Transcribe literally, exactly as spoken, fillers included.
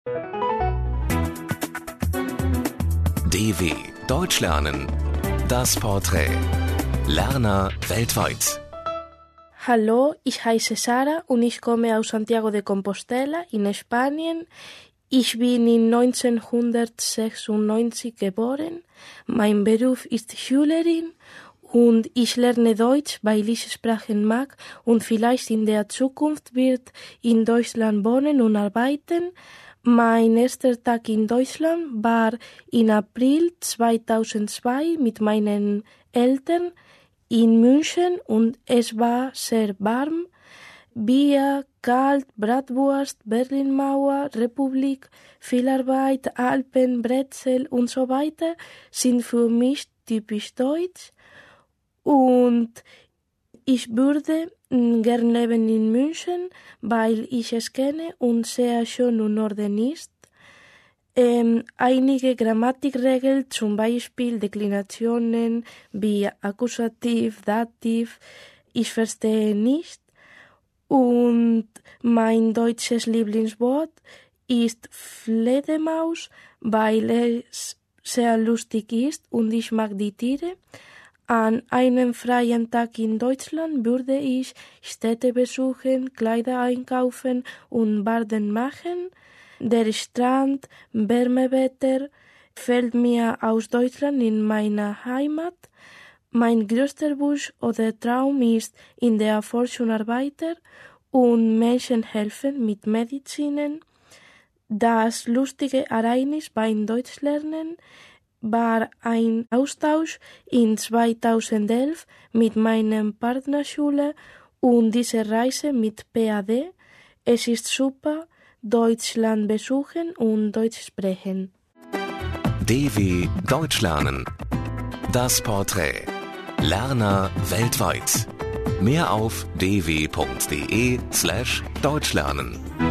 D W Deutsch lernen. Das Porträt. Lerner weltweit. Hallo, ich heiße Sarah und ich komme aus Santiago de Compostela in Spanien. Ich bin in neunzehnhundertsechsundneunzig geboren. Mein Beruf ist Schülerin und ich lerne Deutsch, weil ich Sprachen mag und vielleicht in der Zukunft wird in Deutschland wohnen und arbeiten. Mein erster Tag in Deutschland war in April zweitausendzwei mit meinen Eltern in München und es war sehr warm. Bier, kalt, Bratwurst, Berlinmauer, Republik, viel Arbeit, Alpen, Brezel und so weiter sind für mich typisch deutsch. Und ich würde gern leben in München, weil ich es kenne und sehr schön und Norden ist. Ähm, einige Grammatikregeln, zum Beispiel Deklinationen wie Akkusativ, Dativ, ich verstehe nicht. Und mein deutsches Lieblingswort ist Fledermaus, weil es sehr lustig ist und ich mag die Tiere. An einem freien Tag in Deutschland würde ich Städte besuchen, Kleider einkaufen und Baden machen. Der Strand, Wärmewetter fällt mir aus Deutschland in meiner Heimat. Mein größter Wunsch oder Traum ist in der Forschung arbeiten und Menschen helfen mit Medizinen. Das lustige Ereignis beim Deutschlernen war ein Austausch in zweitausendelf mit meiner Partnerschule und diese Reise mit P A D. Es ist super, Deutschland besuchen und Deutsch sprechen. D W Deutsch lernen. Das Porträt. Lerner weltweit. Mehr auf d w punkt d e slash deutschlernen.